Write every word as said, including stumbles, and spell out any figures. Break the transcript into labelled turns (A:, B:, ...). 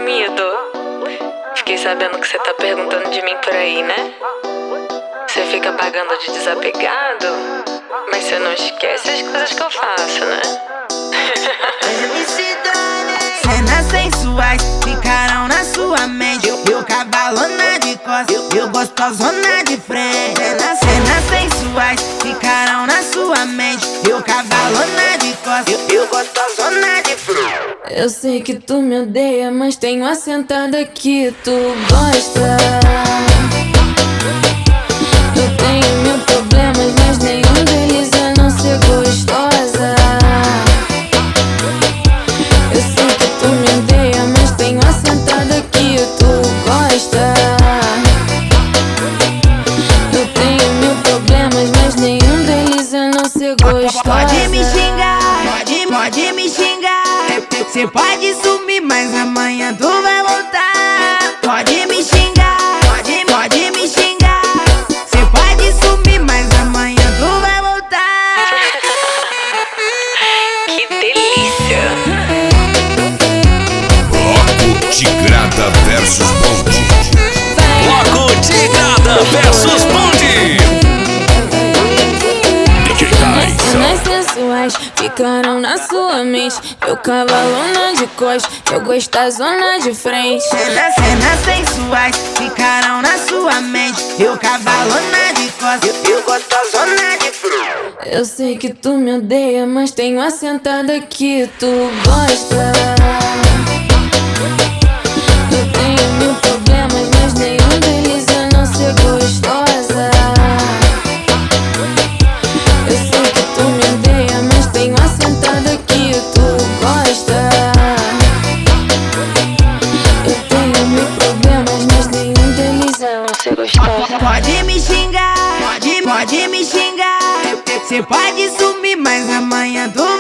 A: sumido? Fiquei sabendo que você tá perguntando de mim por aí, né? Você fica pagando de desapegado, mas você não esquece as coisas que eu faço, né?
B: Cenas sensuais ficarão na sua mente. Eu, eu cavalona de costas, eu, eu gostosona de frente. Cenas, cenas sensuais ficarão na sua mente. Eu cavalona de costas, eu, eu gostosona de frente.
A: Eu sei que tu me odeia, mas tenho a sentada que tu gosta. Eu tenho mil problemas, mas nenhum deles é não ser gostosa. Eu sei que tu me odeia, mas tenho a sentada que tu gosta. Eu tenho mil problemas, mas nenhum deles é não ser gostosa.
B: Pode me xingar, pode, pode me xingar. Cê pode sumir, mas amanhã tu vai voltar. Pode me xingar, pode, pode me xingar. Cê pode sumir, mas amanhã tu vai voltar.
A: Que delícia!
C: Bloco Tigrada versus Bonde. Bloco Tigrada versus Bonde. D J
A: Cenas
C: Tyson.
A: sensuais ficaram na sua mente. Eu cavalona de costas, eu gostosona de frente.
B: Cenas, cenas sensuais ficarão na sua mente. Eu cavalona de costas, eu, eu gostosona de frente.
A: Eu sei que tu me odeia, mas tenho a sentada que tu gosta. Eu tenho mil problemas, mas nenhum deles é não ser gostosa. Eu sei que tu me odeia, mas tenho a sentada que tu gosta. Eu tenho mil problemas, mas nenhum deles é não ser gostosa.
B: Pode me xingar, pode, pode me xingar. Cê pode sumir, mas amanhã tu